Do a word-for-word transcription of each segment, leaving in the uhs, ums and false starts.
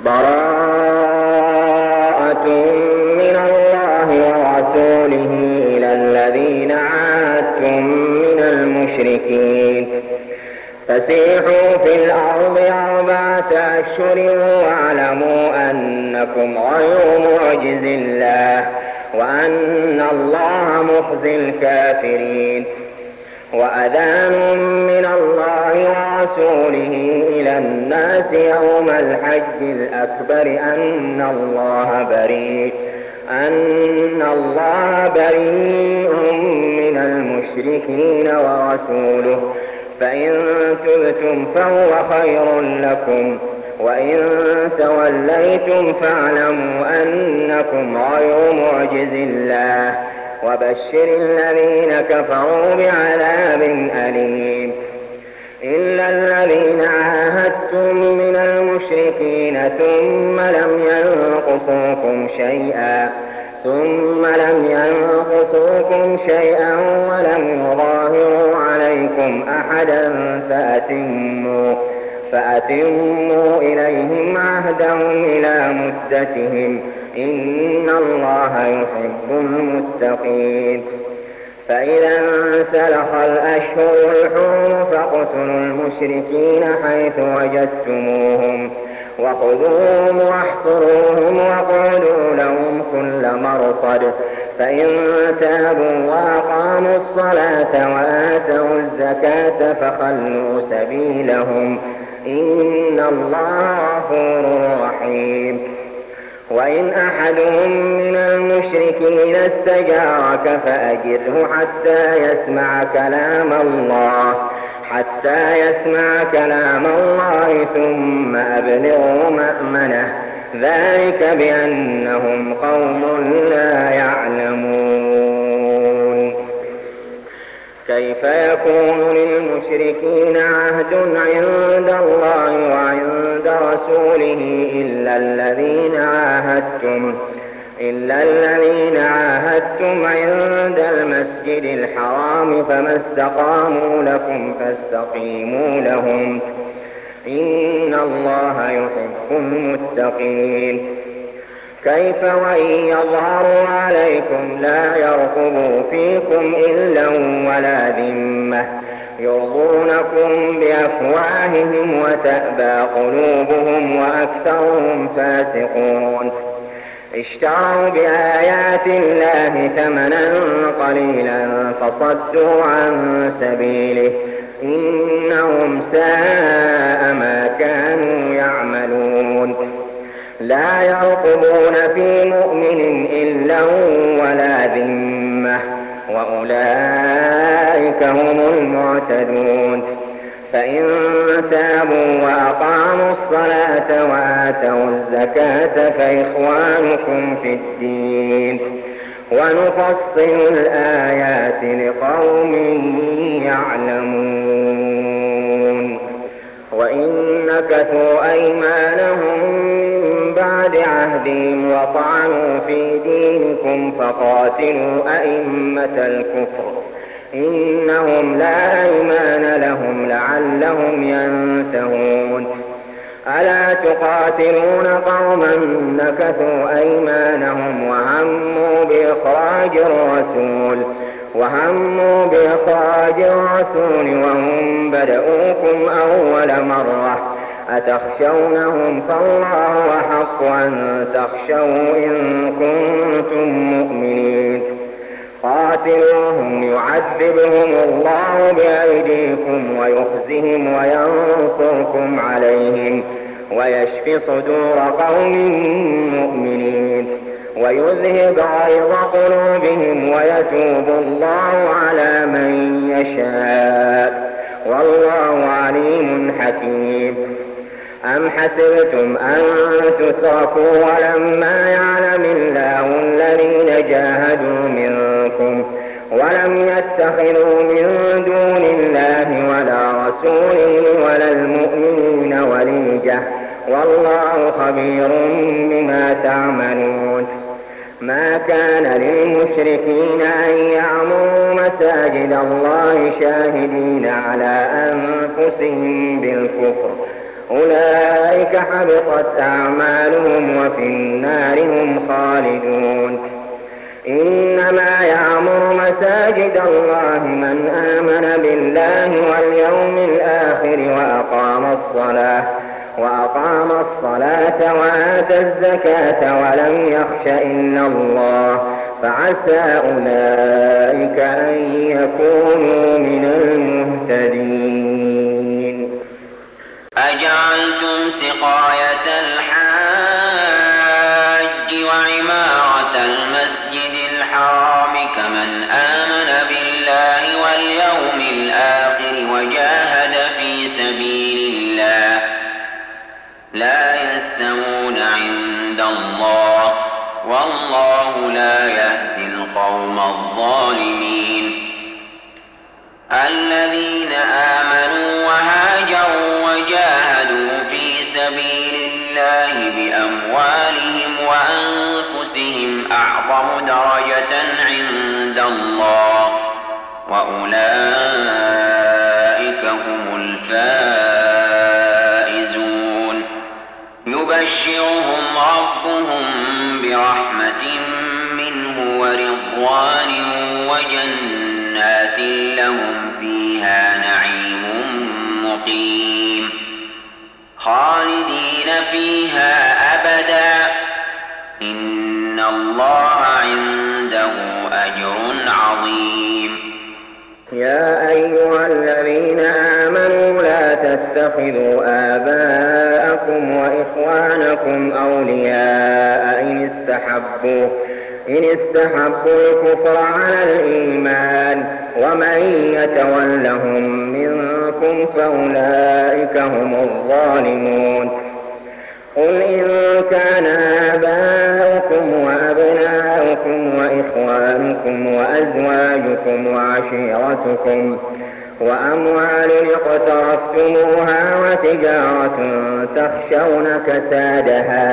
براءة من الله ورسوله إلى الذين عاهدتم من المشركين فسيحوا في الأرض أربعة أشهر واعلموا أنكم غير معجز الله وأن الله مخزي الكافرين. وأذان من الله ورسوله إلى الناس يوم الحج الأكبر أن الله بريء أن الله بريء من المشركين ورسوله فإن تبتم فهو خير لكم وإن توليتم فاعلموا أنكم غير معجز الله وبشر الذين كفروا بعذاب أليم. إلا الذين عاهدتم من المشركين ثم لم ينقصوكم شيئا ثم لم ينقصوكم شيئا ولم يظاهروا عليكم أحدا فأتموا فأتموا إليهم عهدهم إلى مدتهم إن الله يحب المتقين. فإذا انسلخ الأشهر الحرم فاقتلوا المشركين حيث وجدتموهم وخذوهم واحصروهم واقعدوا لهم كل مرصد فإن تابوا وأقاموا الصلاة وآتوا الزكاة فخلوا سبيلهم إن الله غفور رحيم. وإن أحد من المشركين استجارك فأجره حتى يسمع كلام الله حتى يسمع كلام الله ثم أبلغه مأمنه ذلك بأنهم قوم لا يعلمون. كيف يكون للمشركين عهد عند الله وعند رسوله إلا الذين عاهدتم إلا الذين عاهدتم عند المسجد الحرام فما استقاموا لكم فاستقيموا لهم إن الله يحب المتقين. كيف وإن يظهروا عليكم لا يرقبوا فيكم إلا ولا ذمة يرضونكم بأفواههم وتأبى قلوبهم وأكثرهم فاسقون. اشتروا بآيات الله ثمنا قليلا فصدوا عن سبيله إنهم ساء ما كانوا يعملون. لا يرقبون في مؤمن إلا ولا ذمة وأولئك هم المعتدون. فإن تابوا وأقاموا الصلاة وآتوا الزكاة فإخوانكم في الدين ونفصل الآيات لقوم يعلمون. وإن نكثوا أيمانهم من بعد عهدهم وطعنوا في دينكم فقاتلوا أئمة الكفر إنهم لا أيمان لهم لعلهم ينتهون. ألا تقاتلون قوما نكثوا أيمانهم وهموا بإخراج الرسول وهموا بإخراج الرسول وهم بدؤوكم أول مرة أتخشونهم فالله أحق أن تخشوا إن كنتم مؤمنين. قاتلوهم يعذبهم الله بأيديكم ويخزهم وينصركم عليهم ويشف صدور قوم مؤمنين ويذهب غيظ قلوبهم ويتوب الله على من يشاء والله عليم حكيم. أم حسبتم أن تتركوا ولما يعلم الله الذين جاهدوا منكم ولم يتخذوا من دون الله ولا رسوله ولا المؤمنين وليجة والله خبير بما تعملون. ما كان للمشركين أن يعمروا مساجد الله شاهدين على أنفسهم بالكفر أولئك حبطت أعمالهم وفي النار هم خالدون. إنما يعمر مساجد الله من آمن بالله واليوم الآخر وأقام الصلاة وأقام الصلاة وآتى الزكاة ولم يخش إلا الله فعسى أولئك أن يكونوا من المهتدين. أجعلتم سقاية الحاج وعمارة المسجد الحرام كمن آمن بالله واليوم الآخر وجاهد في سبيل الله لا يستوون عند الله والله لا يهدي القوم الظالمين. الذين آمنوا وهاجروا وجاهدوا في سبيل الله بأموالهم وأنفسهم أعظم درجة عند الله وأولئك هم الفائزون. يبشرهم ربهم برحمة منه ورضوان وجنات لهم فيها نعيم مقيم خالدين فيها أبدا إن الله عنده أجر عظيم. يا أيها الذين آمنوا لا تتخذوا آباءكم وإخوانكم أولياء إن استحبوا إن استحبوا الكفر على الإيمان ومن يتولهم منكم فأولئك هم الظالمون. قل إن كان آباؤكم وأبناؤكم وإخوانكم وأزواجكم وعشيرتكم وأموال اقترفتموها وتجارة تخشون كسادها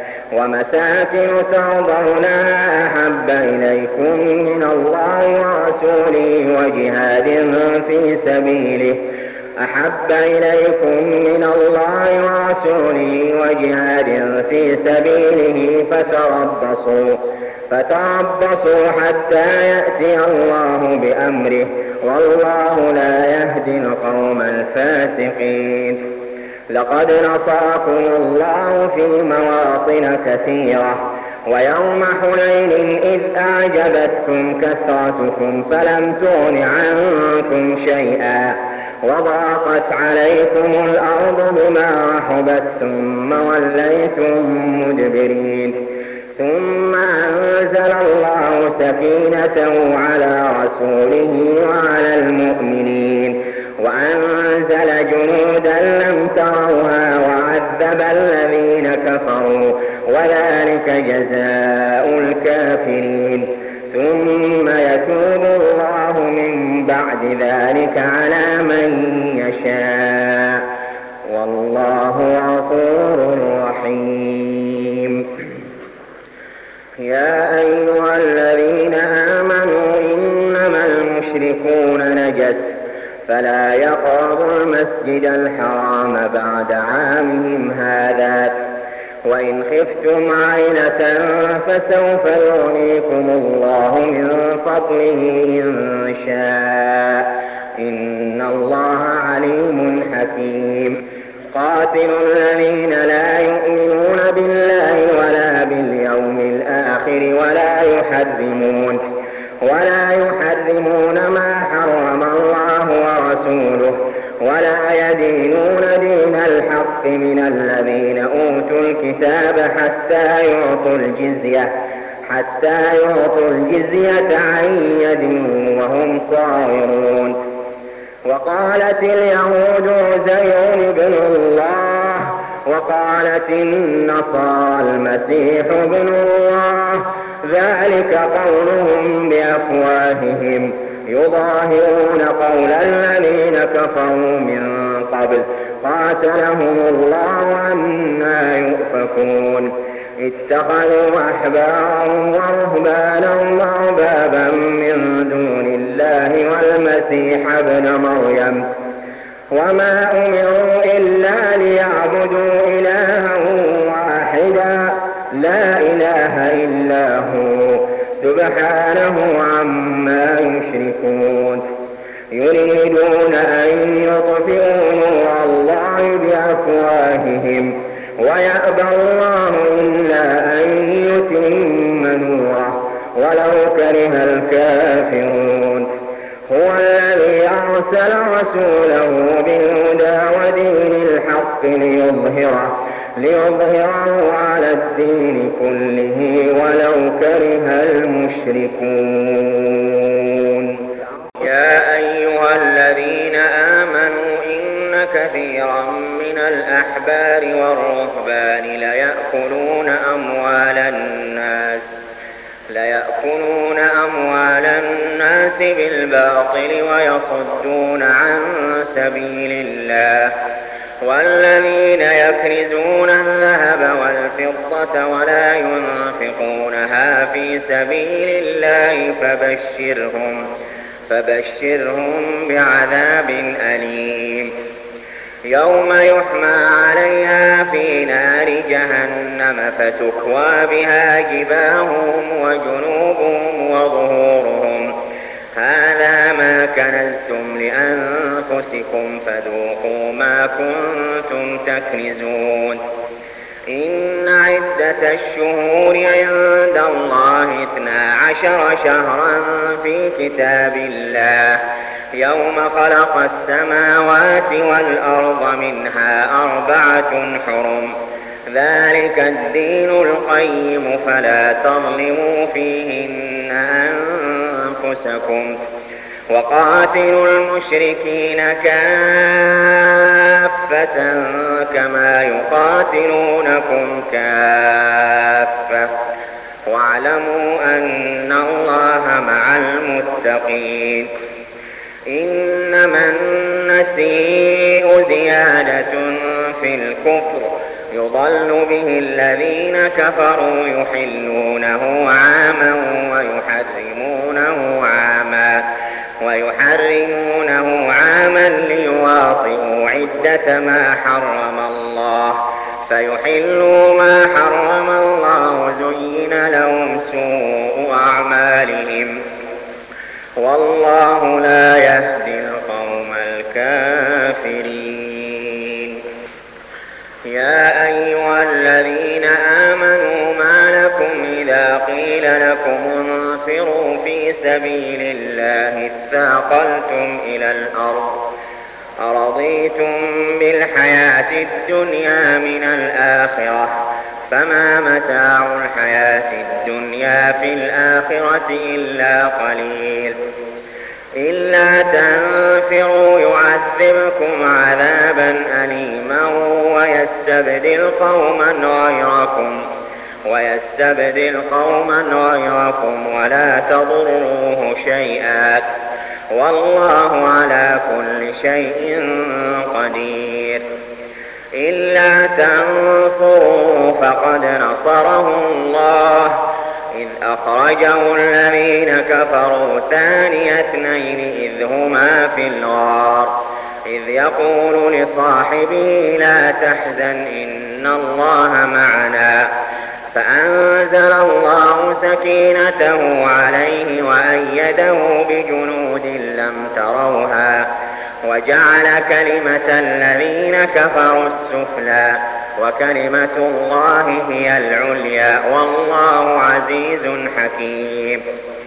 ومساكن ترضونها أحب إليكم من الله ورسوله وجهاد في سبيله أحب إليكم من الله ورسوله وجهاد في سبيله فتربصوا فتربصوا حتى يأتي الله بأمره والله لا يهدي القوم الفاسقين. لقد نصركم الله في مواطن كثيرة ويوم حنين إذ أعجبتكم كثرتكم فلم تغن عنكم شيئا وضاقت عليكم الأرض بما رحبت ثم وليتم مدبرين ثم أنزل الله سكينته على رسوله وعلى المؤمنين وأنزل جنودا لم تروها وعذب الذين كفروا وذلك جزاء الكافرين. ثم يتوب الله من بعد ذلك على من يشاء والله غفور رحيم. يا أيها الذين آمنوا إنما المشركون نجس فلا يقربوا المسجد الحرام بعد عامهم هذا وإن خفتم عيلة فسوف يغنيكم الله من فضله إن شاء إن الله عليم حكيم. قاتلوا الذين لا يؤمنون بالله ولا باليوم الآخر ولا يحرمون ولا يحرمون ما حرم الله ورسوله ولا يدينون دين الحق من الذين أوتوا الكتاب حتى يعطوا الجزية حتى يعطوا الجزية عن يد وهم صاغرون. وقالت اليهود عزير بن الله وقالت النصارى المسيح ابن الله ذلك قولهم بأفواههم يظاهرون قول الذين كفروا من قبل قاتلهم الله أنى يؤفكون. اتخذوا أحبارهم ورهبانهم أربابا من دون الله والمسيح ابن مريم وما أمروا إلا ليعبدوا إلها واحدا لا إله إلا هو سبحانه عما يشركون. يريدون أن يطفئوا نور الله بأفواههم ويأبى الله إلا أن يتم نوره ولو كره الكافرون. هو الذي أرسل رسوله بالهدى ودين الحق ليظهره ليظهره على الدين كله ولو كره المشركون. يا أيها الذين آمنوا إن كثيرا من الأحبار والرهبان ليأكلون أموال الناس ليأكلون أموال الناس بالباطل ويصدون عن سبيل الله. والذين يكنزون الذهب والفضة ولا ينفقونها في سبيل الله فبشرهم فبشرهم بعذاب أليم. يوم يحمى عليها في نار جهنم فتكوى بها جباههم وجنوبهم وظهورهم هذا ما كنزتم لأنفسكم فذوقوا ما كنتم تكنزون. إن عدة الشهور عند الله اثنا عشر شهرا في كتاب الله يوم خلق السماوات والأرض منها أربعة حرم ذلك الدين القيم فلا تظلموا فيهن أنفسكم. وقاتلوا المشركين كافة كما يقاتلونكم كافة واعلموا أن الله مع المتقين. إنما النسيء زيادة في الكفر يضل به الذين كفروا يحلونه عاما ويحرمونه عاما ويحرمونه عاما ليواطئوا عدة ما حرم الله فيحلوا ما حرم الله زين لهم سوء أعمالهم والله لا يهدي القوم الكافرين. يا أيها الذين آمنوا ما لكم إذا قيل لكم انفروا في سبيل الله اثاقلتم إلى الأرض أرضيتم بالحياة الدنيا من الآخرة فما متاع الحياة الدنيا في الآخرة إلا قليل. إلا تنفروا يعذبكم عذابا أليما ويستبدل قوما غيركم ويستبدل قوما غيركم ولا تضروه شيئا والله على كل شيء قدير. إلا تنصروا فقد نصره الله إذ أخرجه الذين كفروا ثاني اثنين إذ هما في الغار إذ يقول لصاحبه لا تحزن إن الله معنا فأنزل الله سكينته عليه وأيده بجنود لم تروها وجعل كلمة الذين كفروا السفلى وكلمة الله هي العليا والله عزيز حكيم.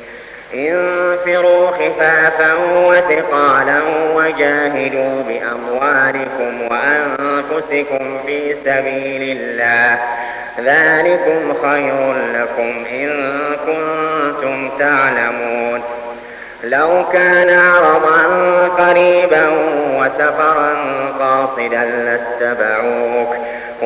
انفروا خفافا وثقالا وجاهدوا بأموالكم وأنفسكم في سبيل الله ذلكم خير لكم إن كنتم تعلمون. لو كان عرضا قريبا وسفرا قاصدا لاتبعوك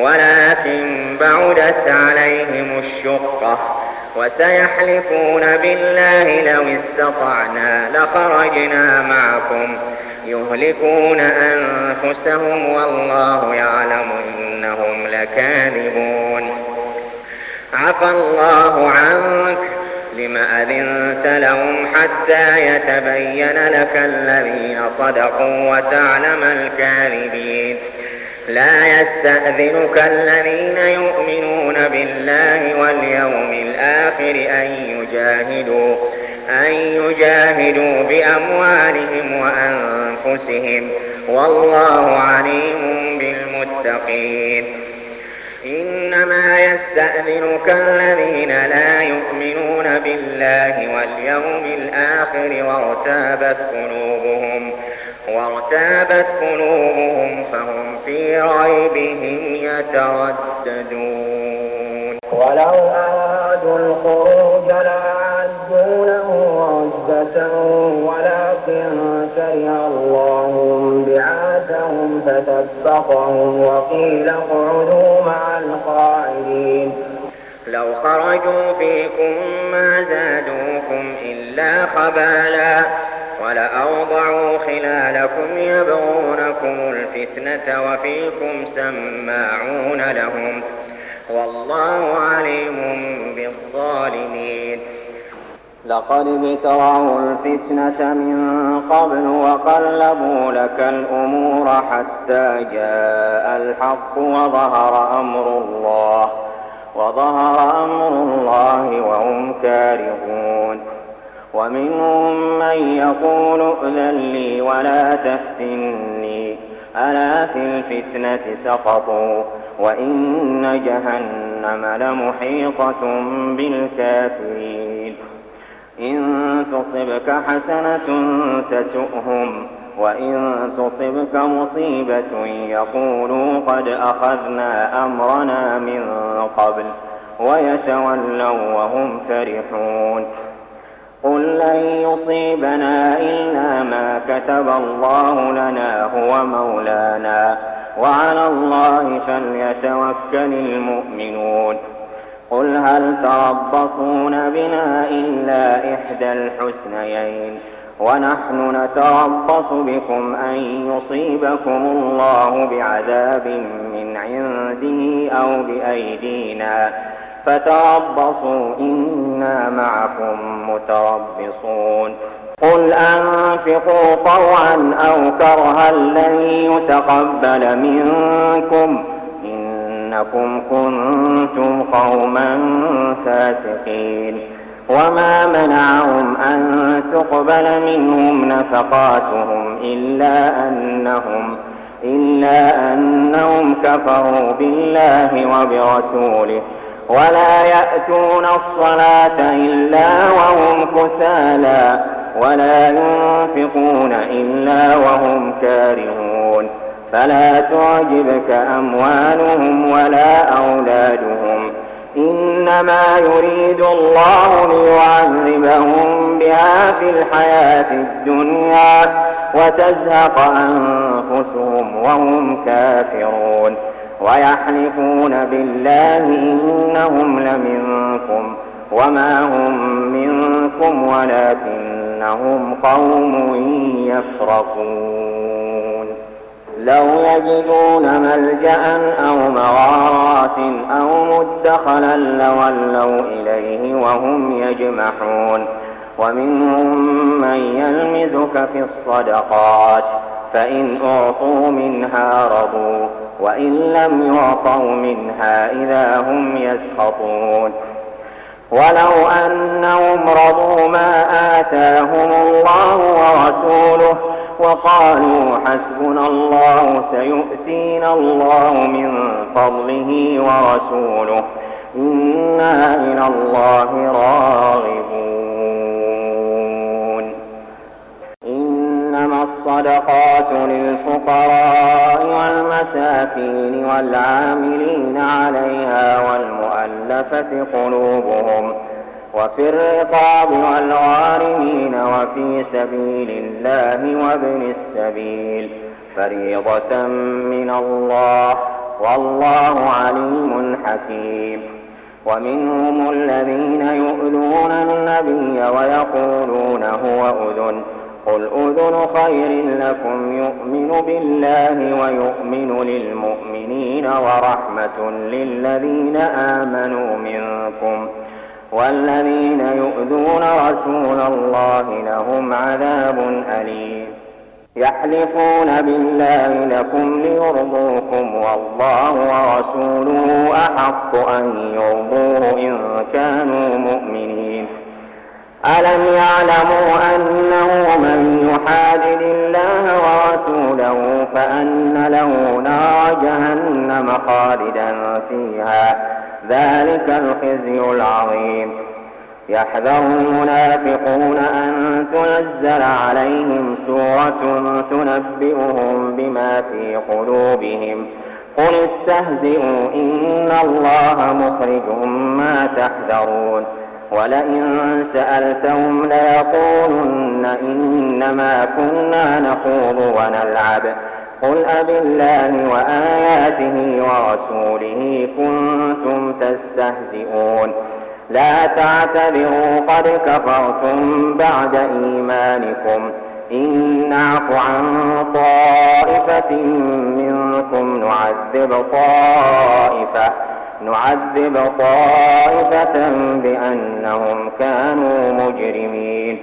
ولكن بعدت عليهم الشقة وسيحلفون بالله لو استطعنا لخرجنا معكم يهلكون أنفسهم والله يعلم إنهم لكاذبون. عفى الله عنك لم أذنت لهم حتى يتبين لك الذين صدقوا وتعلم الكاذبين لا يستأذنك الذين يؤمنون بالله واليوم الآخر أن يجاهدوا أن يجاهدوا بأموالهم وأنفسهم والله عليم بالمتقين. إنما يستأذنك الذين لا يؤمنون بالله واليوم الآخر وارتابت قلوبهم وارتابت قلوبهم فهم في ريبهم يترددون. ولو أرادوا الخروج لأعدوا له عدة ولكن كره الله بعاثهم فثبطهم وقيل اقعدوا مع القاعدين. لو خرجوا فيكم ما زادوكم إلا خبالا ولأوضعوا خلالكم يبغونكم الفتنة وفيكم سماعون لهم والله عليم بالظالمين. لقد ابتغوا الفتنة من قبل وقلبوا لك الأمور حتى جاء الحق وظهر أمر الله وظهر أمر الله وهم كارهون. ومنهم من يقول ائذن لي ولا تفتني ألا في الفتنة سقطوا وإن جهنم لمحيطة بالكافرين. إن تصبك حسنة تسؤهم وإن تصبك مصيبة يقولوا قد أخذنا أمرنا من قبل ويتولوا وهم فرحون. قل لن يصيبنا إلا ما كتب الله لنا هو مولانا وعلى الله فليتوكل المؤمنون. قل هل تربصون بنا إلا إحدى الحسنيين ونحن نتربص بكم أن يصيبكم الله بعذاب من عنده أو بأيدينا فتربصوا إنا معكم متربصون. قل أنفقوا طوعا أو كرها لن يتقبل منكم إنكم كنتم قوما فاسقين. وما منعهم أن تقبل منهم نفقاتهم إلا أنهم إلا أنهم كفروا بالله وبرسوله ولا يأتون الصلاة إلا وهم كسالى ولا ينفقون إلا وهم كارهون. فلا تعجبك أموالهم ولا أولادهم إنما يريد الله ليعذبهم بها في الحياة الدنيا وتزهق أنفسهم وهم كافرون. ويحلفون بالله إنهم لمنكم وما هم منكم ولكنهم قوم يفرقون. لو يجدون ملجأ أو مغارات أو مدخلا لولوا إليه وهم يجمحون. ومنهم من يلمزك في الصدقات فإن أعطوا منها رضوا وإن لم يعطوا منها إذا هم يسخطون. ولو أنهم رضوا ما آتاهم الله ورسوله وقالوا حسبنا الله سيؤتينا الله من فضله ورسوله إنا إلى الله راغبون. إنما الصدقات للفقراء والمساكين والعاملين عليها والمؤلفة قلوبهم وفي الرقاب والغارمين وفي سبيل الله وابن السبيل فريضة من الله والله عليم حكيم. ومنهم الذين يؤذون النبي ويقولون هو أذن قل أذن خير لكم يؤمن بالله ويؤمن للمؤمنين ورحمة للذين آمنوا منكم والذين يؤذون رسول الله لهم عذاب أليم. يحلفون بالله لكم ليرضوكم والله ورسوله أحق أن يرضوه إن كانوا مؤمنين. ألم يعلموا أنه من يحادد الله ورسوله فأن له نار جهنم خالدا فيها ذلك الخزي العظيم. يحذر المنافقون أن تنزل عليهم سورة تنبئهم بما في قلوبهم قل استهزئوا إن الله مخرج ما تحذرون. ولئن سألتهم ليقولن إنما كنا نخوض ونلعب قل أبالله وآياته ورسوله كنتم تستهزئون لا تعتذروا قد كفرتم بعد إيمانكم إن نعف عن طائفة منكم نعذب طائفة نعذب طائفة بأنهم كانوا مجرمين.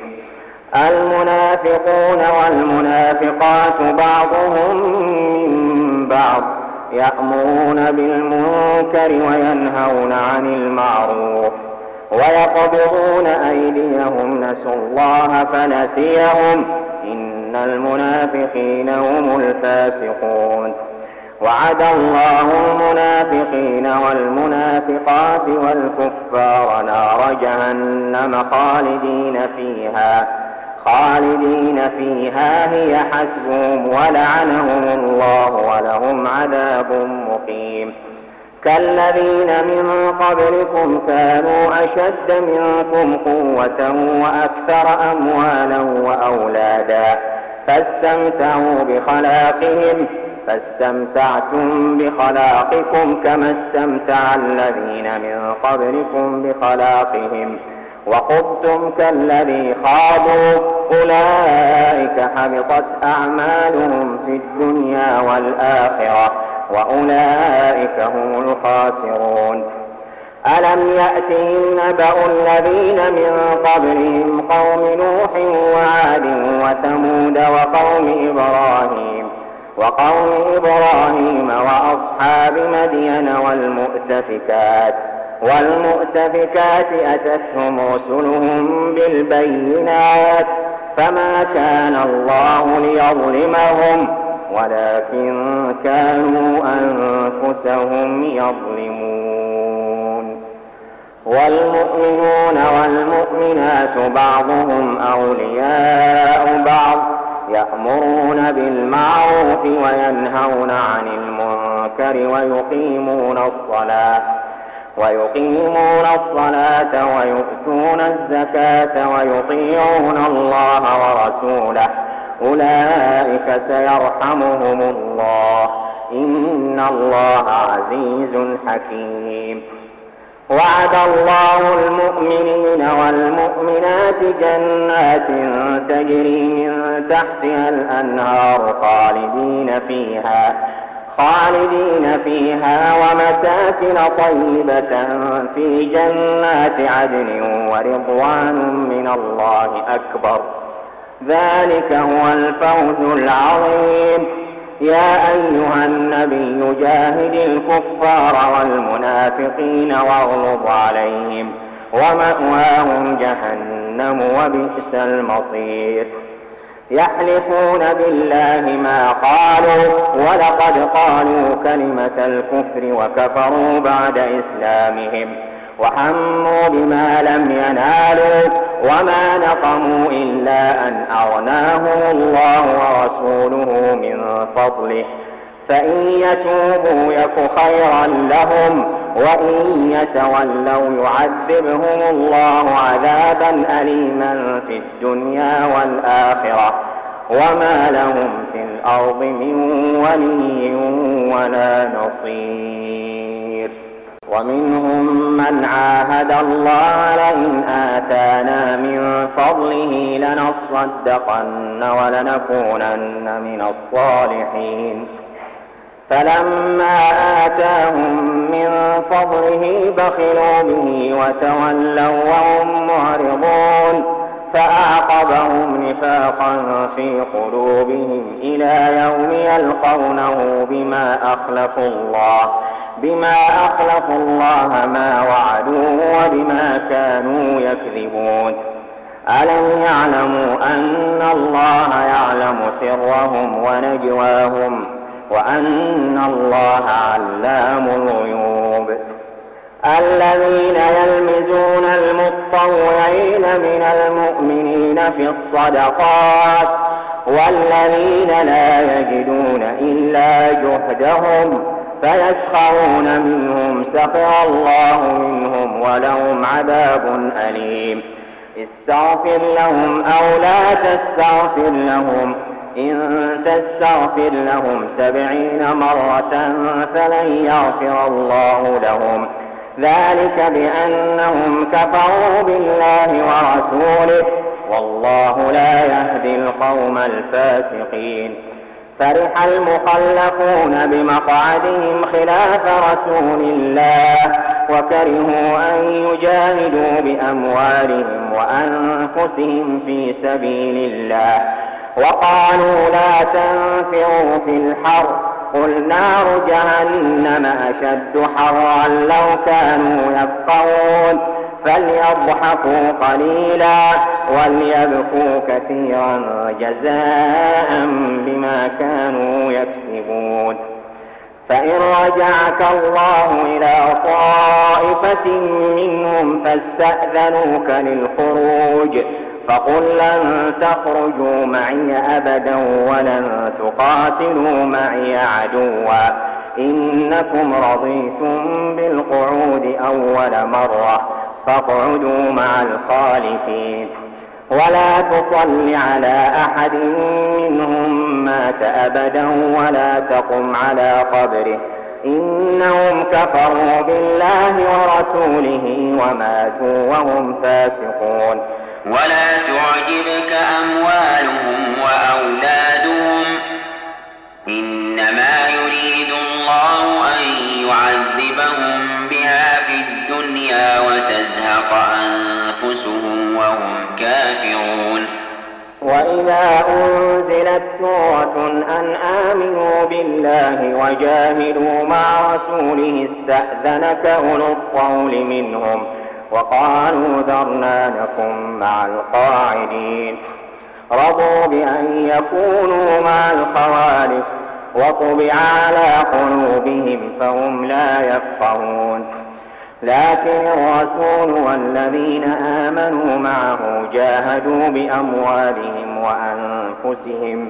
المنافقون والمنافقات بعضهم من بعض يأمرون بالمنكر وينهون عن المعروف ويقبضون أيديهم نسوا الله فنسيهم إن المنافقين هم الفاسقون. وعد الله المنافقين والمنافقات والكفار نار جهنم خالدين فيها خالدين فيها هي حسبهم ولعنهم الله ولهم عذاب مقيم. كالذين من قبلكم كانوا أشد منكم قوة وأكثر أموالا وأولادا فاستمتعوا بخلاقهم فاستمتعتم بخلاقكم كما استمتع الذين من قبلكم بخلاقهم وخضتم كالذي خاضوا أولئك حبطت أعمالهم في الدنيا والآخرة وأولئك هم الخاسرون. ألم يأتهم نبأ الذين من قبلهم قوم نوح وعاد وثمود وقوم إبراهيم وقوم إبراهيم وأصحاب مدين والمؤتفكات والمؤتفكات أتتهم رسلهم بالبينات فما كان الله ليظلمهم ولكن كانوا أنفسهم يظلمون. والمؤمنون والمؤمنات بعضهم أولياء بعض يأمرون بالمعروف وينهون عن المنكر ويقيمون الصلاة ويقيمون الصلاة ويؤتون الزكاة ويطيعون الله ورسوله أولئك سيرحمهم الله إن الله عزيز حكيم. وعد الله المؤمنين والمؤمنات جنات تجري من تحتها الأنهار خالدين فيها خالدين فيها ومساكن طيبة في جنات عدن ورضوان من الله أكبر ذلك هو الفوز العظيم. يا أيها النبي جاهد الكفار والمنافقين واغلظ عليهم ومأواهم جهنم وبئس المصير. يحلفون بالله ما قالوا ولقد قالوا كلمة الكفر وكفروا بعد إسلامهم وحموا بما لم ينالوا وما نقموا إلا أن أغناهم الله ورسوله من فضله فإن يتوبوا يك خيرا لهم وإن يتولوا يعذبهم الله عذابا أليما في الدنيا والآخرة وما لهم في الأرض من ولي ولا نصير. ومنهم من عاهد الله لئن آتانا من فضله لنصدقن ولنكونن من الصالحين فلما آتاهم من فضله بخلوا به وتولوا وهم معرضون فأعقبهم نفاقا في قلوبهم إلى يوم يلقونه بما أخلفوا الله بما أخلفوا الله ما وعدوه وبما كانوا يكذبون. ألم يعلموا أن الله يعلم سرهم ونجواهم وأن الله علام الغيوب. الذين يلمزون المطوعين من المؤمنين في الصدقات والذين لا يجدون إلا جهدهم فيسخرون منهم سخر الله منهم ولهم عذاب أليم. استغفر لهم أو لا تستغفر لهم إن تستغفر لهم سبعين مرة فلن يغفر الله لهم ذلك بأنهم كفروا بالله ورسوله والله لا يهدي القوم الفاسقين. فرح المخلفون بمقعدهم خلاف رسول الله وكرهوا أن يجاهدوا بأموالهم وأنفسهم في سبيل الله وقالوا لا تنفروا في الحر قل نار جهنم أشد حرا لو كانوا يفقهون فليضحكوا قليلا وليبكوا كثيرا جزاء بما كانوا يكسبون. فإن رجعك الله إلى طائفة منهم فاستأذنوك للخروج فقل لن تخرجوا معي أبدا ولن تقاتلوا معي عدوا إنكم رضيتم بالقعود أول مرة فاقعدوا مع الخالفين ولا تصل على أحد منهم مات أبدا ولا تقم على قبره إنهم كفروا بالله ورسوله وماتوا وهم فاسقون. ولا تعجبك أموالهم وأولادهم إنما يريد الله أن يعذبهم بها في الدنيا وتزهق أنفسهم وهم كافرون. وإذا أنزلت سورة أن آمنوا بالله وجاهدوا مع رسوله استأذنك أولو الطول منهم وقالوا ذرنا نكن مع القاعدين رضوا بأن يكونوا مع الخوالف وطبع على قلوبهم فهم لا يفقهون. لكن الرسول والذين آمنوا معه جاهدوا بأموالهم وأنفسهم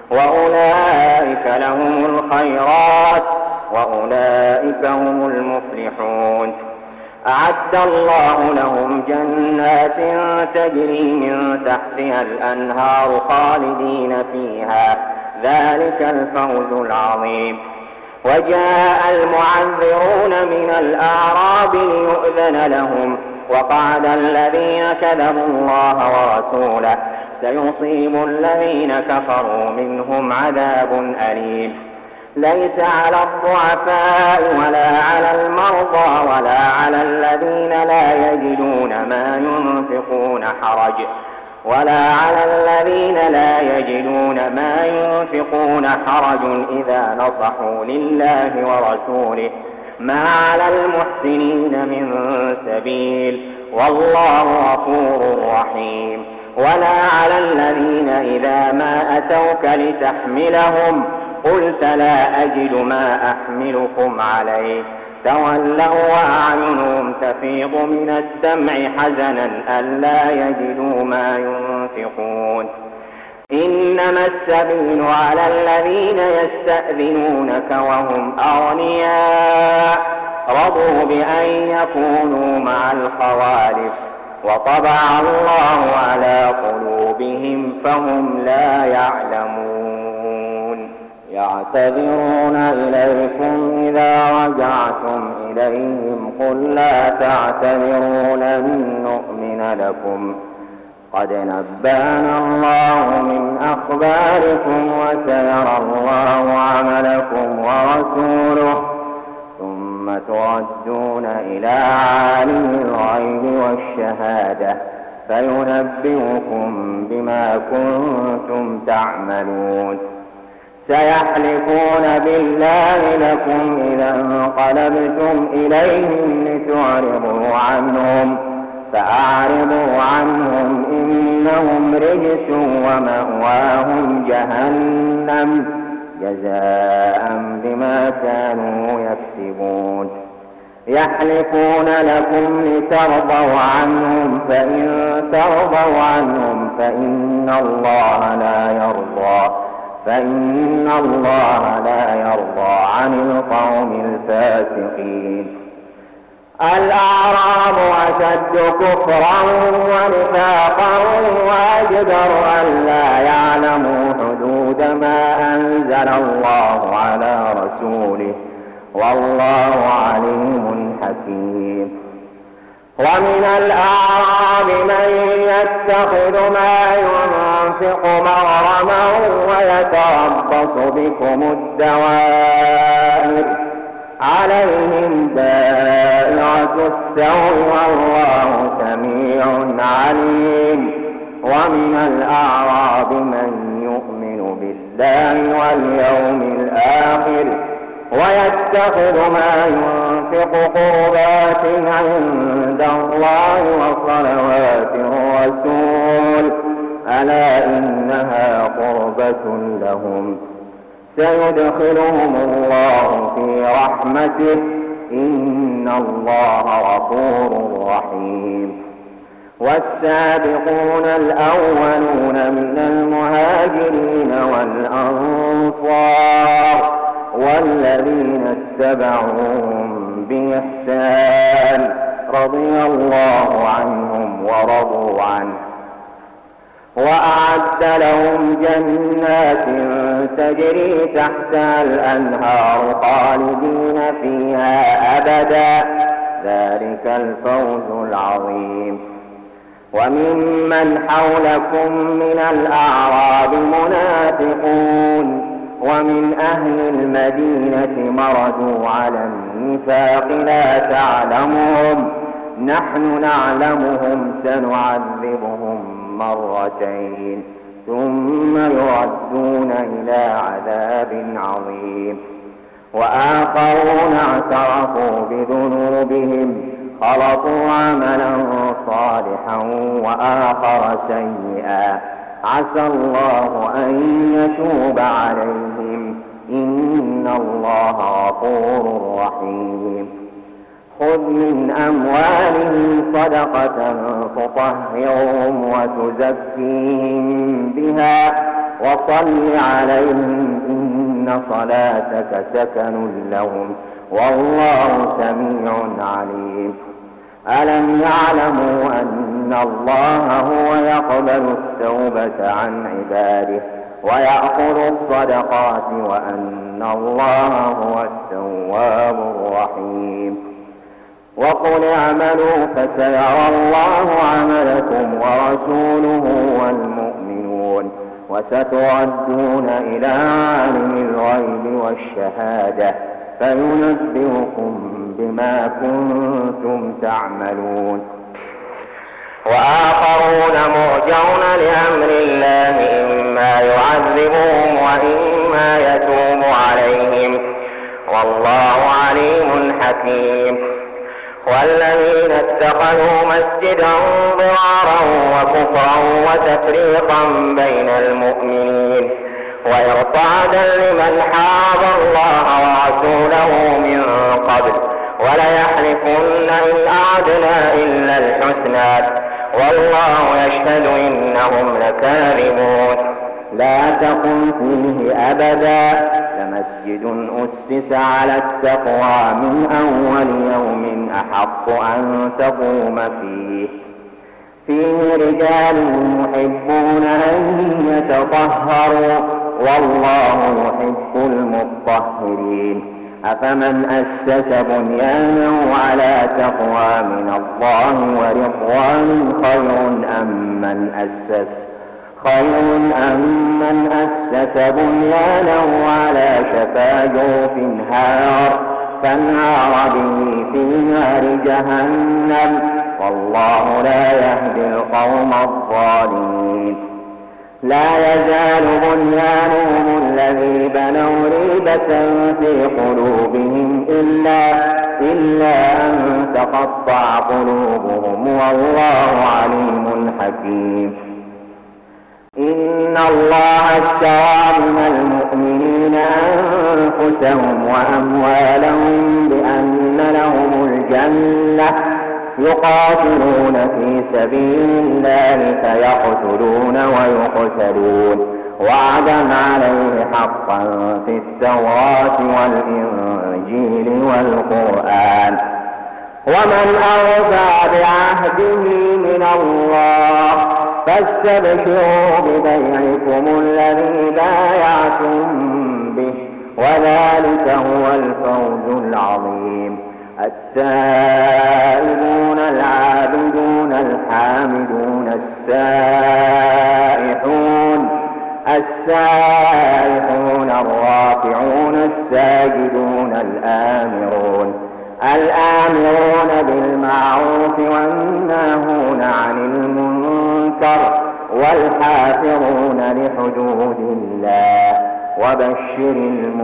وأولئك لهم الخيرات وأولئك هم المفلحون. أعد الله لهم جنات تجري من تحتها الأنهار خالدين فيها ذلك الفوز العظيم. وجاء المعذرون من الأعراب ليؤذن لهم وقعد الذين كذبوا الله ورسوله سيصيب الذين كفروا منهم عذاب أليم. ليس على الضعفاء ولا على المرضى ولا على الذين لا يجدون ما ينفقون حرج ولا على الذين لا يجدون ما ينفقون حرج إذا نصحوا لله ورسوله ما على المحسنين من سبيل والله غفور رحيم. ولا على الذين إذا ما أتوك لتحملهم قلت لا أجد ما أحملكم عليه تولوا وأعينهم تفيض من الدمع حزنا ألا يجدوا ما ينفقون. إنما السبيل على الذين يستأذنونك وهم أغنياء رضوا بأن يكونوا مع الخوالف وطبع الله على قلوبهم فهم لا يعلمون. يعتذرون إليكم إذا رجعتم إليهم قل لا تعتذروا لن نؤمن لكم قد نبأنا الله من أخباركم وسيرى الله عملكم ورسوله ثم تردون إلى عالم الغيب والشهادة فينبئكم بما كنتم تعملون. سيحلفون بالله لكم إذا انقلبتم إليهم لتعرضوا عنهم فأعرضوا عنهم إنهم رجس ومأواهم جهنم جزاء بما كانوا يكسبون. يحلفون لكم لترضوا عنهم فإن ترضوا عنهم فإن الله لا يرضى فإن الله لا يرضى عن القوم الفاسقين. الأعراب أشد كفرا ونفاقا وأجدر أن لا يعلموا حدود ما أنزل الله على رسوله والله عليم حكيم. ومن الأعراب من يتخذ ما ينفق مغرما ويتربص بكم الدوائر عليهم دائرة السوء والله سميع عليم. ومن الأعراب من يؤمن بالله واليوم الآخر ويتخذ ما ينفق قربات عند الله وصلوات الرسول ألا إنها قربة لهم سيدخلهم الله في رحمته إن الله غفور رحيم. والسابقون الأولون من المهاجرين والأنصار والذين اتبعوهم بإحسان رضي الله عنهم ورضوا عنه وأعد لهم جنات تجري تحتها الأنهار خالدين فيها أبدا ذلك الفوز العظيم. وممن حولكم من الأعراب منافقون ومن أهل المدينة مردوا على النفاق لا تعلمهم نحن نعلمهم سنعذبهم مرتين ثم يردون إلى عذاب عظيم. وآخرون اعترفوا بذنوبهم خلطوا عملا صالحا وآخر سيئا عسى الله أن يتوب عليهم إن الله غفور رحيم. خذ من أموالهم صدقة تطهرهم وتزكيهم بها وصل عليهم إن صلاتك سكن لهم والله سميع عليم. ألم يعلموا أن الله هو يقبل التوبة عن عباده ويأخذ الصدقات وأن الله هو التواب الرحيم. وقل اعملوا فسيرى الله عملكم ورسوله والمؤمنون وستردون إلى عالم الغيب والشهادة فينبئكم بما كنتم تعملون. وآخرون مرجون لأمر الله إما يعذبهم وإما يتوب عليهم والله عليم حكيم. والذين اتخذوا مسجدا ضرارا وكفرا وتفريقا بين المؤمنين وإرصادا لمن حارب الله ورسوله من قبل وليحلفن إن أعدنا إلا الحسنى والله يشهد إنهم لكاذبون. لا تقم فيه أبدا لمسجد أسس على التقوى من أول يوم أحق أن تقوم فيه فيه رجال يحبون أن يتطهروا والله يحب المطهرين. أفمن أسس بنيانه على تقوى من الله ورضوان خير أم من أسس خير أم من أسس بنيانه على شفا جرف هار فانهار به في نار جهنم والله لا يهدي القوم الظالمين. لا يزال بنيانهم الذي بنوا ريبة في قلوبهم إلا, إلا أن تقطع قلوبهم والله عليم حكيم. إن الله اشترى من المؤمنين أنفسهم وأموالهم بأن لهم الجنة يقاتلون في سبيل الله فيقتلون ويقتلون وعدا عليه حقا في التوراة والإنجيل والقرآن ومن أوفى بعهده من الله فاستبشروا ببيعكم الذي بايعتم به وذلك هو الفوز العظيم. التائبون العابدون الحامدون السائحون السائحون الراكعون الساجدون الآمرون الآمرون بالمعروف والناهون عن المنكر والحافظون لحدود الله وبشر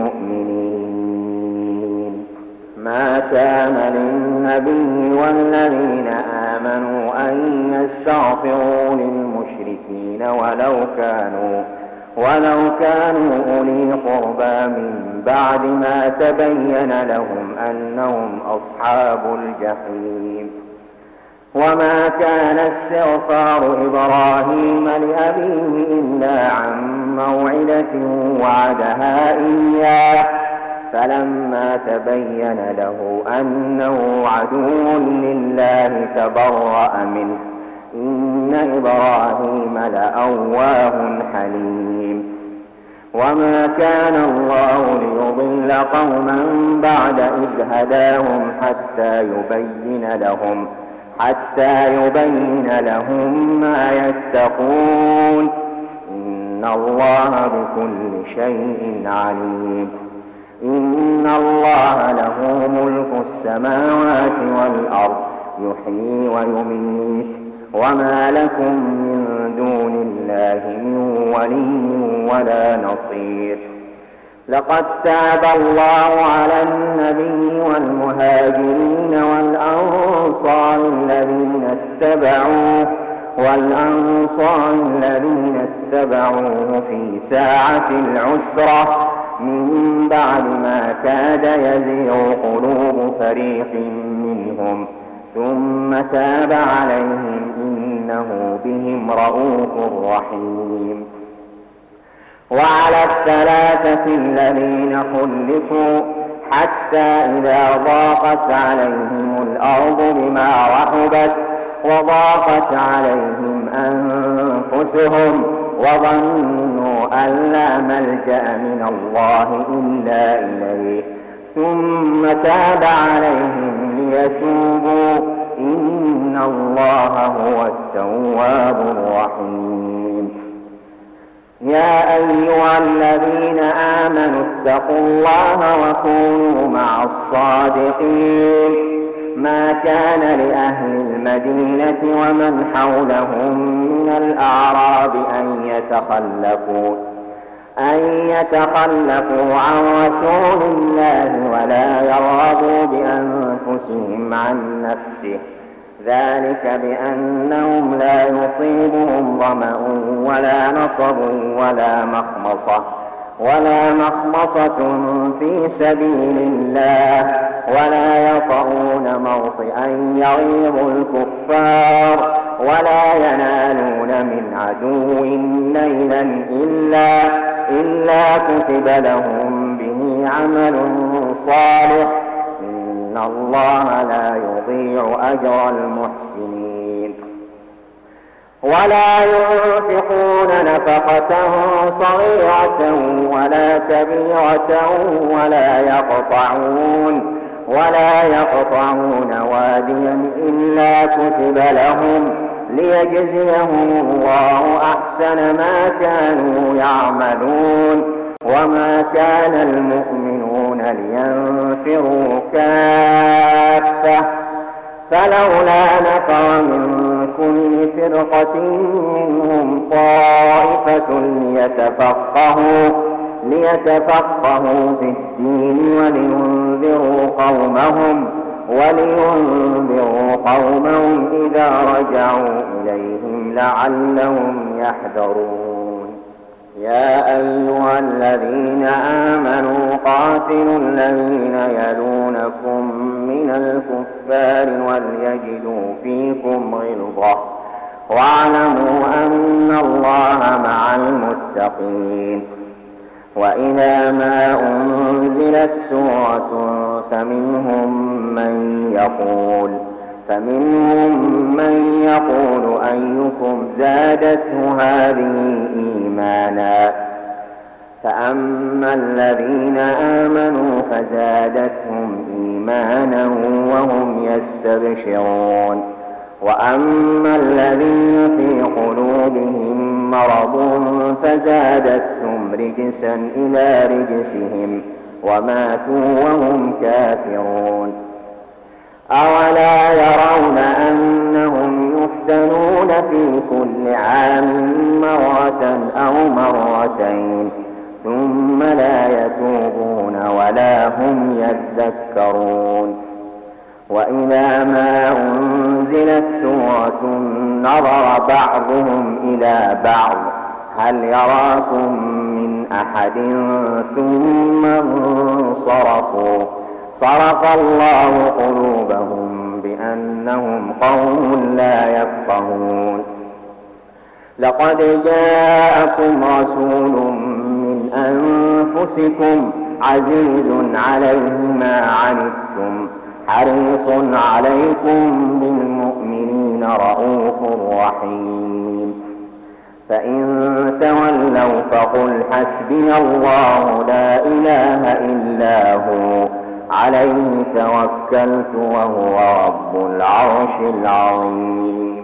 المؤمنين. ما كان للنبي والذين آمنوا أن يستغفروا للمشركين ولو كانوا ولو كانوا أولي قربى من بعد ما تبين لهم أنهم أصحاب الجحيم. وما كان استغفار إبراهيم لأبيه إلا عن موعدة وعدها إياه فلما تبين له أنه عدو لله تبرأ منه إن إبراهيم لأواه حليم. وما كان الله ليضل قوما بعد إذ هداهم حتى يبين لهم حتى يبين لهم ما يتقون إن الله بكل شيء عليم. إن الله له ملك السماوات والأرض يحيي ويميت وما لكم من دون الله من ولي ولا نصير. لقد تاب الله على النبي والمهاجرين والأنصار الذين اتبعوه والأنصار الذين اتبعوه في ساعة العسرة من بعد ما كاد يزيغ قلوب فريق منهم ثم تاب عليهم إنه بهم رءوف رحيم. وعلى الثلاثة الذين خلفوا حتى إذا ضاقت عليهم الأرض بما رحبت وضاقت عليهم أنفسهم وظنوا أن لا ملجأ من الله إلا إليه ثم تاب عليهم ليتوبوا إن الله هو التواب الرحيم. يا أيها الذين آمنوا اتقوا الله وكونوا مع الصادقين. ما كان لأهل المدينة ومن حولهم من الأعراب أن يتخلفوا أن يتخلفوا عن رسول الله ولا يرغبوا بأنفسهم عن نفسه ذلك بأنهم لا يصيبهم ظمأ ولا نصب ولا مخمصة ولا مخمصة في سبيل الله ولا يطعون موطئا يغيظ الكفار ولا ينالون من عدو نيلا إلا, إلا كتب لهم به عمل صالح إن الله لا يضيع أجر المحسنين. ولا ينفقون نفقة صغيرة ولا كبيرة ولا يقطعون ولا يقطعون واديا هاديا إلا كتب لهم ليجزيهم الله أحسن ما كانوا يعملون. وما كان المؤمنون لينفروا كافة فلولا نفر من كل فرقة منهم طائفة ليتفقهوا ليتفقهوا في الدين ولينذروا قومهم ولينذروا قومهم إذا رجعوا إليهم لعلهم يحذرون. يا أيها الذين آمنوا قاتلوا الذين يلونكم من الكفار وليجدوا فيكم غلظة واعلموا أن الله مع المتقين. وإذا ما أنزلت سورة فمنهم من يقول فمنهم من يقول أيكم زادته هذه إيمانا فأما الذين آمنوا فزادتهم إيمانا وهم يستبشرون. وأما الذين في قلوبهم مرض فزادتهم رجسا إلى رجسهم وماتوا وهم كافرون. أولا يرون أنهم يفتنون في كل عام مرة أو مرتين ثم لا يتوبون ولا هم يذكرون. وإذا ما أنزلت سورة نظر بعضهم إلى بعض هل يراكم من أحد ثم انصرفوا صرف الله قلوبهم بأنهم قوم لا يفقهون. لقد جاءكم رسول من أنفسكم عزيز عليه ما عنتم حريص عليكم بالمؤمنين رؤوف رحيم. فإن تولوا فقل حسبي الله لا إله إلا هو عليه توكلت وهو رب العرش العظيم.